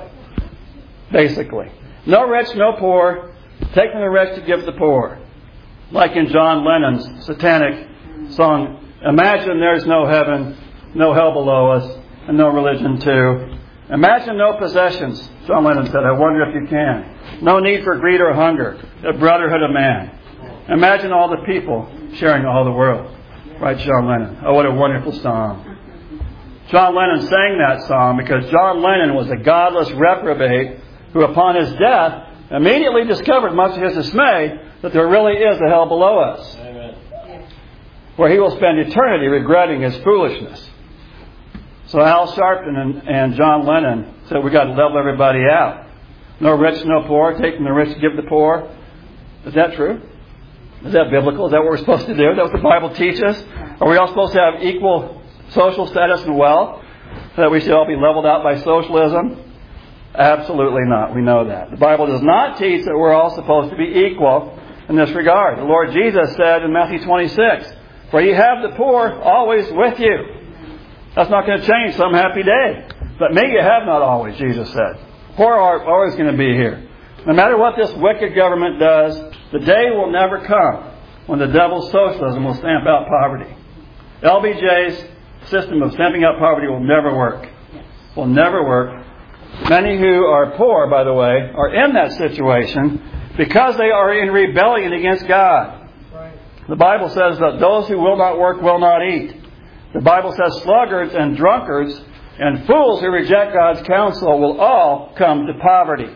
Basically. No rich, no poor. Take from the rich to give the poor. Like in John Lennon's satanic song, imagine there's no heaven, no hell below us, and no religion too. Imagine no possessions, John Lennon said, I wonder if you can. No need for greed or hunger, a brotherhood of man. Imagine all the people sharing all the world. Right, John Lennon. Oh, what a wonderful song. John Lennon sang that song because John Lennon was a godless reprobate who, upon his death, immediately discovered, much to his dismay, that there really is a hell below us. Amen. Where he will spend eternity regretting his foolishness. So Al Sharpton and, and John Lennon said we've got to level everybody out. No rich, no poor. Take from the rich, give the poor. Is that true? Is that biblical? Is that what we're supposed to do? Is that what the Bible teaches? Are we all supposed to have equal social status and wealth? That we should all be leveled out by socialism? Absolutely not. We know that. The Bible does not teach that we're all supposed to be equal in this regard. The Lord Jesus said in Matthew twenty-six, "For ye have the poor always with you." That's not going to change some happy day. But me you have not always, Jesus said. Poor are always going to be here. No matter what this wicked government does, the day will never come when the devil's socialism will stamp out poverty. L B J's system of stamping out poverty will never work. Will never work. Many who are poor, by the way, are in that situation because they are in rebellion against God. The Bible says that those who will not work will not eat. The Bible says sluggards and drunkards and fools who reject God's counsel will all come to poverty.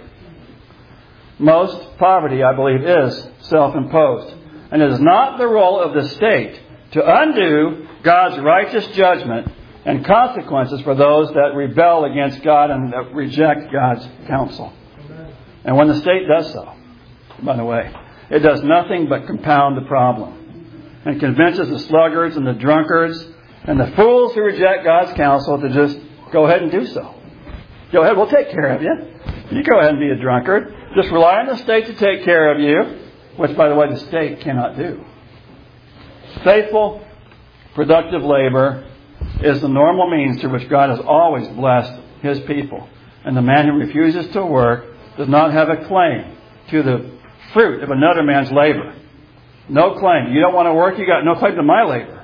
Most poverty, I believe, is self-imposed. And it is not the role of the state to undo God's righteous judgment and consequences for those that rebel against God and that reject God's counsel. And when the state does so, by the way, it does nothing but compound the problem and convinces the sluggards and the drunkards and the fools who reject God's counsel to just go ahead and do so. Go ahead, we'll take care of you. You go ahead and be a drunkard. Just rely on the state to take care of you, which, by the way, the state cannot do. Faithful, productive labor is the normal means through which God has always blessed His people. And the man who refuses to work does not have a claim to the fruit of another man's labor. No claim. You don't want to work, you got no claim to my labor.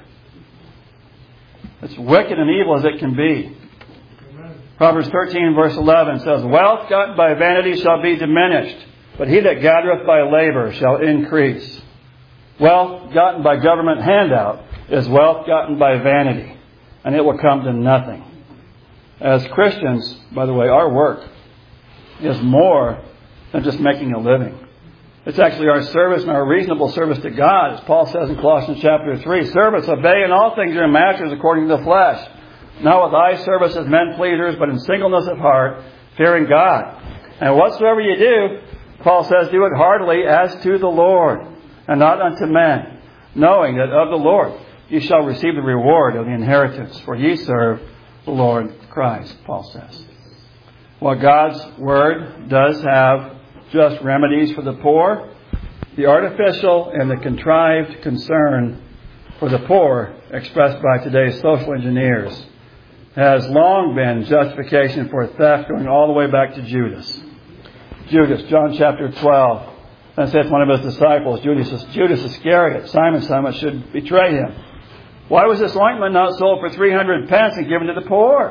It's wicked and evil as it can be. Proverbs thirteen verse eleven says, "Wealth gotten by vanity shall be diminished, but he that gathereth by labor shall increase." Wealth gotten by government handout is wealth gotten by vanity, and it will come to nothing. As Christians, by the way, our work is more than just making a living. It's actually our service and our reasonable service to God, as Paul says in Colossians chapter three. "Servants, obey in all things your masters according to the flesh, not with eye service as men pleasers, but in singleness of heart, fearing God. And whatsoever you do," Paul says, "do it heartily as to the Lord, and not unto men, knowing that of the Lord ye shall receive the reward of the inheritance, for ye serve the Lord Christ," Paul says. While God's Word does have just remedies for the poor, the artificial and the contrived concern for the poor expressed by today's social engineers has long been justification for theft, going all the way back to Judas. Judas, John chapter twelve. Then saith one of his disciples, Judas, Judas Iscariot, Simon Simon, should betray him. "Why was this ointment not sold for three hundred pence and given to the poor?"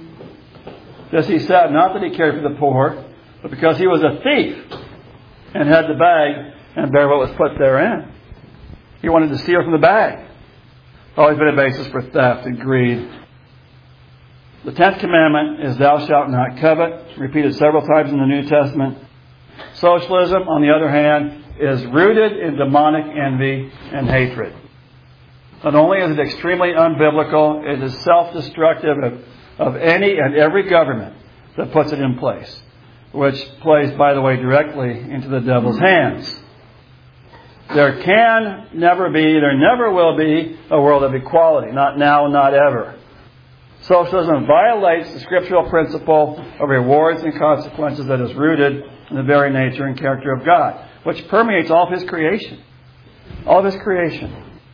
This he said, not that he cared for the poor, but because he was a thief and had the bag and bear what was put therein. He wanted to steal from the bag. Always been a basis for theft and greed. The tenth commandment is "Thou shalt not covet," repeated several times in the New Testament. Socialism, on the other hand, is rooted in demonic envy and hatred. Not only is it extremely unbiblical, it is self-destructive of, of any and every government that puts it in place, which plays, by the way, directly into the devil's hands. There can never be, there never will be a world of equality. Not now, not ever. Socialism violates the scriptural principle of rewards and consequences that is rooted in the very nature and character of God, which permeates all of His creation. All of His creation.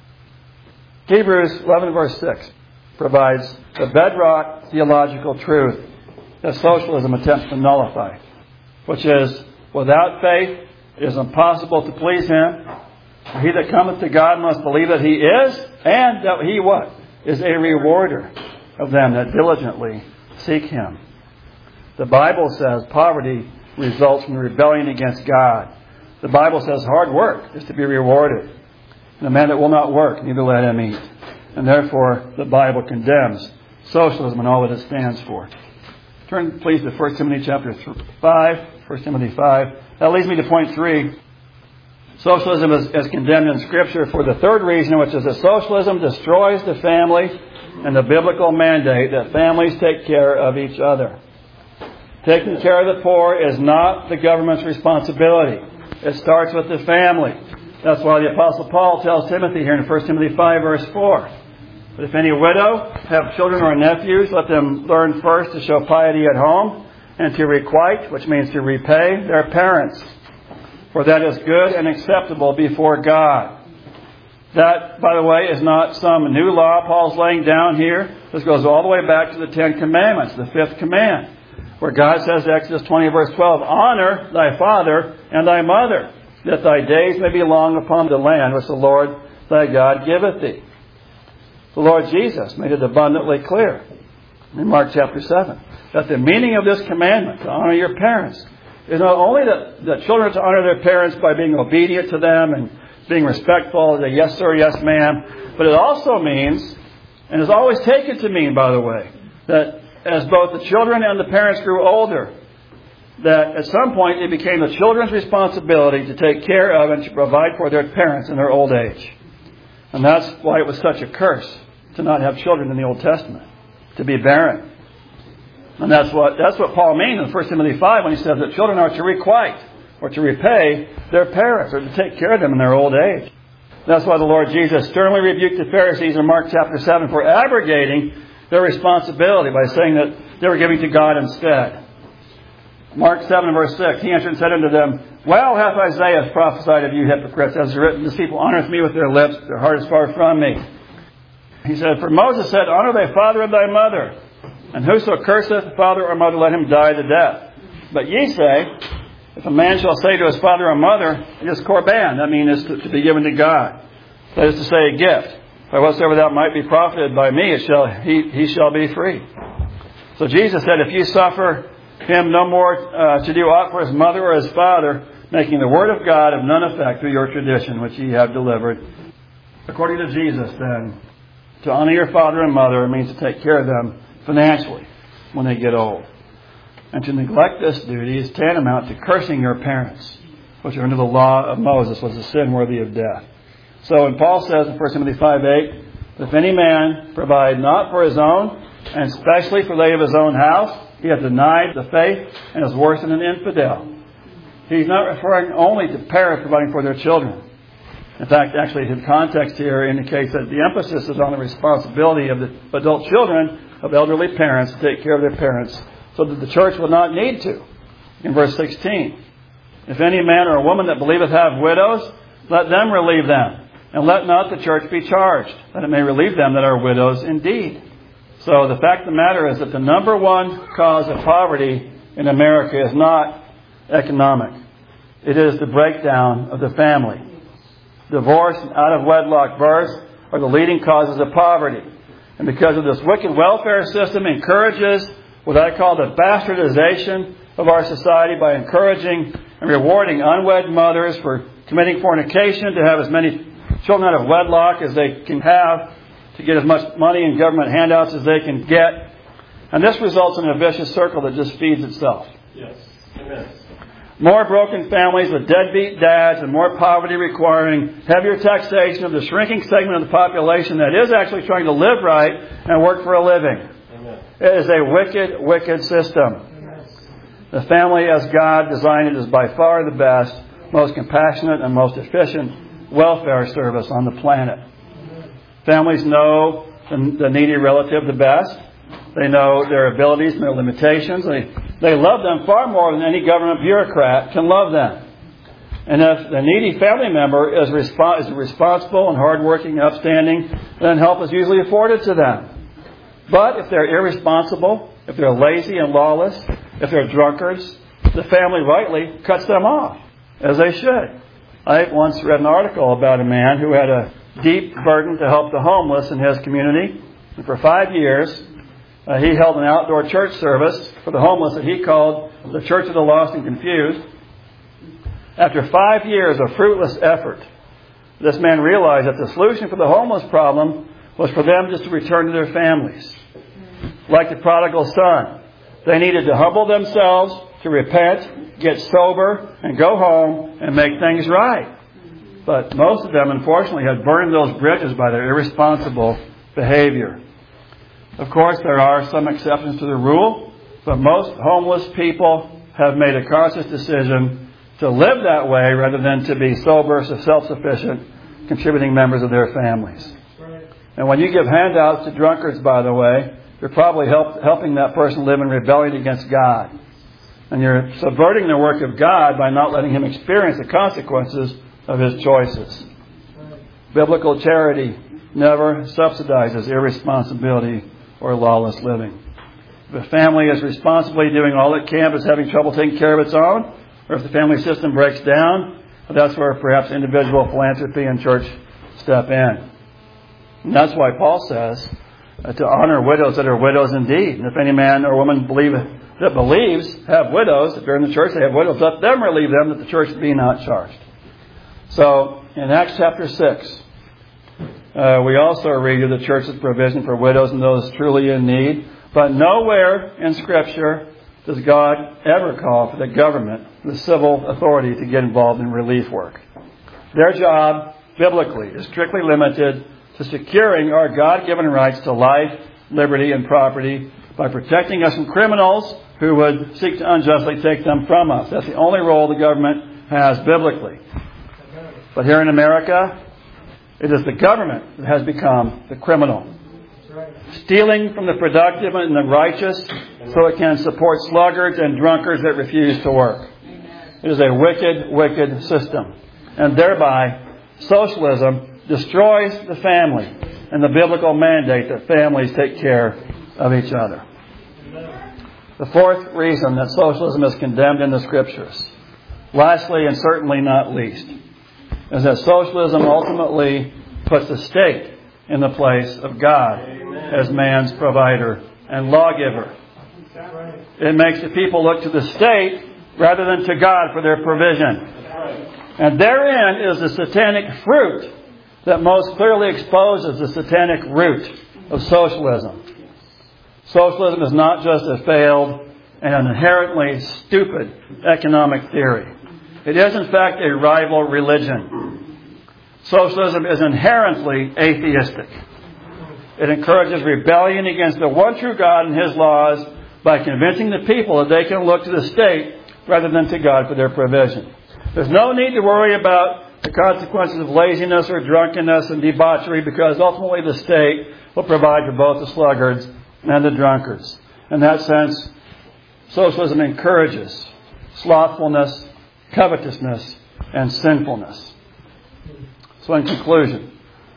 Hebrews eleven verse six provides the bedrock theological truth that socialism attempts to nullify, which is, without faith it is impossible to please Him. He that cometh to God must believe that He is, and that He what? Is a rewarder of them that diligently seek Him. The Bible says poverty results from rebellion against God. The Bible says hard work is to be rewarded. And the man that will not work, neither let him eat. And therefore, the Bible condemns socialism and all that it stands for. Turn, please, to First Timothy chapter five. First Timothy five. That leads me to point three. Socialism is, is condemned in Scripture for the third reason, which is that socialism destroys the family and the biblical mandate that families take care of each other. Taking care of the poor is not the government's responsibility. It starts with the family. That's why the Apostle Paul tells Timothy here in First Timothy five, verse four. But if any widow have children or nephews, let them learn first to show piety at home and to requite, which means to repay, their parents. For that is good and acceptable before God. That, by the way, is not some new law Paul's laying down here. This goes all the way back to the Ten Commandments, the fifth command, where God says, Exodus twenty, verse twelve, honor thy father and thy mother, that thy days may be long upon the land which the Lord thy God giveth thee. The Lord Jesus made it abundantly clear in Mark chapter seven that the meaning of this commandment, to honor your parents, is not only that, that children are to honor their parents by being obedient to them and being respectful, a yes sir, yes ma'am, but it also means, and is always taken to mean, by the way, that as both the children and the parents grew older, that at some point it became the children's responsibility to take care of and to provide for their parents in their old age. And that's why it was such a curse to not have children in the Old Testament, to be barren. And that's what that's what Paul means in First Timothy five when he says that children are to requite or to repay their parents or to take care of them in their old age. That's why the Lord Jesus sternly rebuked the Pharisees in Mark chapter seven for abrogating their responsibility by saying that they were giving to God instead. Mark seven verse six, he answered and said unto them, well hath Isaiah prophesied of you hypocrites, as is written, this people honoreth me with their lips, their heart is far from me. He said, for Moses said, honor thy father and thy mother, and whoso curseth father or mother, let him die the death. But ye say, if a man shall say to his father or mother, it is korban, that means to, to be given to God. That is to say, a gift. By whatsoever thou might be profited by me, it shall he, he shall be free. So Jesus said, if you suffer him no more uh, to do aught for his mother or his father, making the word of God of none effect through your tradition, which ye have delivered. According to Jesus, then, to honor your father and mother means to take care of them financially when they get old. And to neglect this duty is tantamount to cursing your parents, which under the law of Moses was a sin worthy of death. So when Paul says in First Timothy five eight, if any man provide not for his own, and especially for they of his own house, he hath denied the faith and is worse than an infidel. He's not referring only to parents providing for their children. In fact, actually, his context here indicates that the emphasis is on the responsibility of the adult children of elderly parents to take care of their parents so that the church will not need to. In verse sixteen, if any man or a woman that believeth have widows, let them relieve them. And let not the church be charged, that it may relieve them that are widows indeed. So the fact of the matter is that the number one cause of poverty in America is not economic. It is the breakdown of the family. Divorce and out-of-wedlock births are the leading causes of poverty. And because of this wicked welfare system encourages what I call the bastardization of our society by encouraging and rewarding unwed mothers for committing fornication to have as many children out of wedlock as they can have, to get as much money in government handouts as they can get. And this results in a vicious circle that just feeds itself. Yes. Amen. More broken families with deadbeat dads and more poverty requiring heavier taxation of the shrinking segment of the population that is actually trying to live right and work for a living. Amen. It is a wicked, wicked system. Amen. The family as God designed it is by far the best, most compassionate, and most efficient welfare service on the planet. Families know the, the needy relative the best. They know their abilities and their limitations. They, they love them far more than any government bureaucrat can love them. And if the needy family member is, resp- is responsible and hardworking and upstanding, then help is usually afforded to them. But if they're irresponsible, if they're lazy and lawless, if they're drunkards, the family rightly cuts them off, as they should. I once read an article about a man who had a deep burden to help the homeless in his community. And for five years, uh, he held an outdoor church service for the homeless that he called the Church of the Lost and Confused. After five years of fruitless effort, this man realized that the solution for the homeless problem was for them just to return to their families. Like the prodigal son, they needed to humble themselves, to repent, get sober, and go home and make things right. But most of them, unfortunately, had burned those bridges by their irresponsible behavior. Of course, there are some exceptions to the rule, but most homeless people have made a conscious decision to live that way rather than to be sober, self-sufficient, contributing members of their families. And when you give handouts to drunkards, by the way, you're probably help, helping that person live in rebellion against God. And you're subverting the work of God by not letting him experience the consequences of his choices. Biblical charity never subsidizes irresponsibility or lawless living. If a family is responsibly doing all it can but is having trouble taking care of its own, or if the family system breaks down, that's where perhaps individual philanthropy and church step in. And that's why Paul says uh, to honor widows that are widows indeed. And if any man or woman believe, that believes have widows, if they're in the church, they have widows, let them relieve them, that the church be not charged. So, in Acts chapter six, uh, we also read of the church's provision for widows and those truly in need. But nowhere in Scripture does God ever call for the government, the civil authority, to get involved in relief work. Their job, biblically, is strictly limited to securing our God-given rights to life, liberty, and property by protecting us from criminals who would seek to unjustly take them from us. That's the only role the government has biblically. But here in America, it is the government that has become the criminal, stealing from the productive and the righteous so it can support sluggards and drunkards that refuse to work. It is a wicked, wicked system. And thereby, socialism destroys the family and the biblical mandate that families take care of each other. The fourth reason that socialism is condemned in the Scriptures, lastly and certainly not least, is that socialism ultimately puts the state in the place of God as man's provider and lawgiver. It makes the people look to the state rather than to God for their provision. And therein is the satanic fruit that most clearly exposes the satanic root of socialism. Socialism is not just a failed and an inherently stupid economic theory. It is, in fact, a rival religion. Socialism is inherently atheistic. It encourages rebellion against the one true God and His laws by convincing the people that they can look to the state rather than to God for their provision. There's no need to worry about the consequences of laziness or drunkenness and debauchery because ultimately the state will provide for both the sluggards and the drunkards. In that sense, socialism encourages slothfulness, covetousness, and sinfulness. So in conclusion,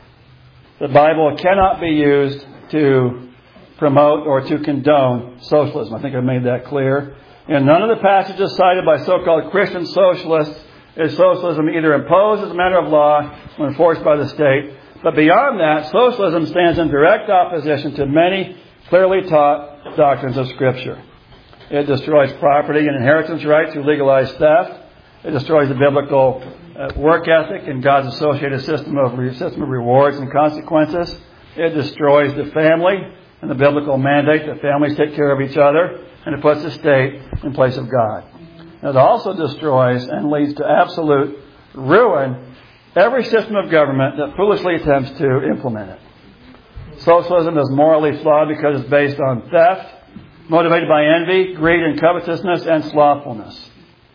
the Bible cannot be used to promote or to condone socialism. I think I've made that clear. In none of the passages cited by so-called Christian socialists is socialism either imposed as a matter of law or enforced by the state. But beyond that, socialism stands in direct opposition to many clearly taught doctrines of Scripture. It destroys property and inheritance rights through legalized theft. It destroys the biblical uh, work ethic and God's associated system of re- system of rewards and consequences. It destroys the family and the biblical mandate that families take care of each other, and it puts the state in place of God. And it also destroys and leads to absolute ruin every system of government that foolishly attempts to implement it. Socialism is morally flawed because it's based on theft, motivated by envy, greed, and covetousness, and slothfulness.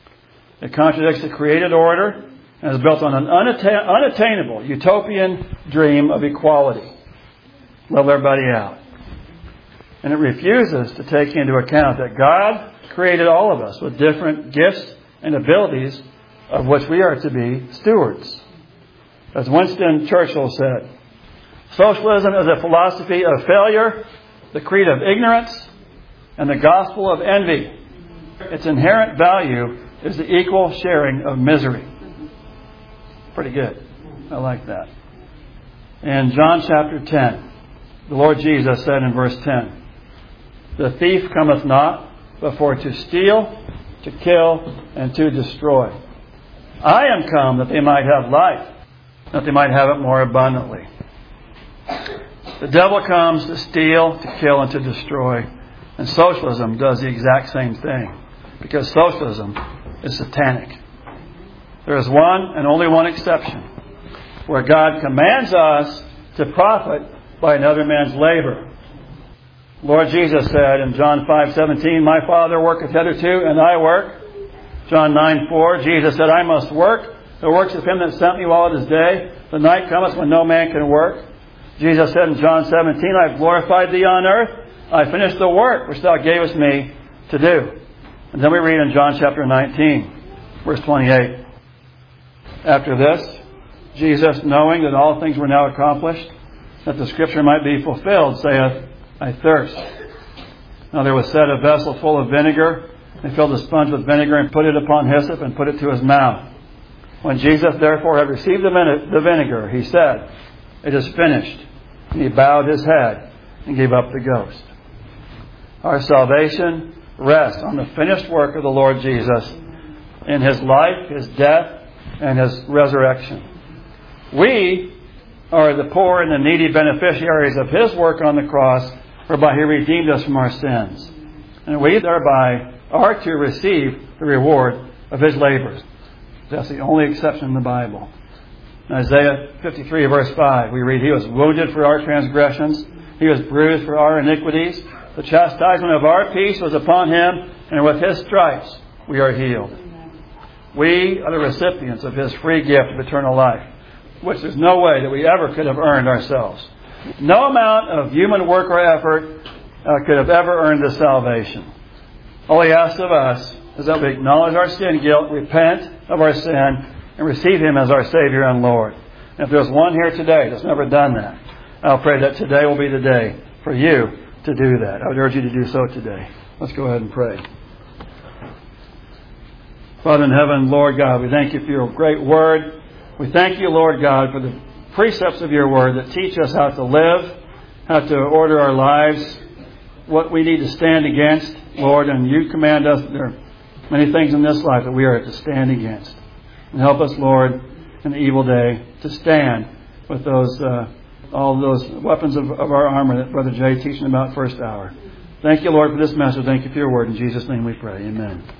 It contradicts the created order and is built on an unatta- unattainable utopian dream of equality. Love everybody out. And it refuses to take into account that God created all of us with different gifts and abilities of which we are to be stewards. As Winston Churchill said, socialism is a philosophy of failure, the creed of ignorance, and the gospel of envy. Its inherent value is the equal sharing of misery. Pretty good. I like that. In John chapter ten, the Lord Jesus said in verse ten, "The thief cometh not, but for to steal, to kill, and to destroy. I am come that they might have life, that they might have it more abundantly." The devil comes to steal, to kill, and to destroy. And socialism does the exact same thing. Because socialism is satanic. There is one and only one exception, where God commands us to profit by another man's labor. Lord Jesus said in John five seventeen, "My Father worketh hitherto, and I work." John nine four, Jesus said, I must work the works of him that sent me while it is day. The night cometh when no man can work. Jesus said in John seventeen, I have glorified thee on earth. I finished the work which thou gavest me to do. And then we read in John chapter nineteen, verse twenty-eight. After this, Jesus, knowing that all things were now accomplished, that the scripture might be fulfilled, saith, I thirst. Now there was set a vessel full of vinegar. They filled a sponge with vinegar and put it upon hyssop and put it to his mouth. When Jesus therefore had received the vinegar, he said, it is finished. And he bowed his head and gave up the ghost. Our salvation rests on the finished work of the Lord Jesus in his life, his death, and his resurrection. We are the poor and the needy beneficiaries of his work on the cross, whereby he redeemed us from our sins. And we thereby are to receive the reward of his labors. That's the only exception in the Bible. In Isaiah fifty-three, verse five, we read, he was wounded for our transgressions. He was bruised for our iniquities. The chastisement of our peace was upon him, and with his stripes we are healed. We are the recipients of his free gift of eternal life, which there's no way that we ever could have earned ourselves. No amount of human work or effort uh, could have ever earned this salvation. All he asks of us is that we acknowledge our sin guilt, repent of our sin, and receive him as our Savior and Lord. And if there's one here today that's never done that, I'll pray that today will be the day for you to do that. I would urge you to do so today. Let's go ahead and pray. Father in heaven, Lord God, we thank you for your great word. We thank you, Lord God, for the precepts of your word that teach us how to live, how to order our lives, what we need to stand against, Lord. And you command us, there are many things in this life that we are to stand against. And help us, Lord, in the evil day to stand with those uh, all those weapons of, of our armor that Brother Jay teaching about first hour. Thank you, Lord, for this message. Thank you for your word. In Jesus' name we pray. Amen.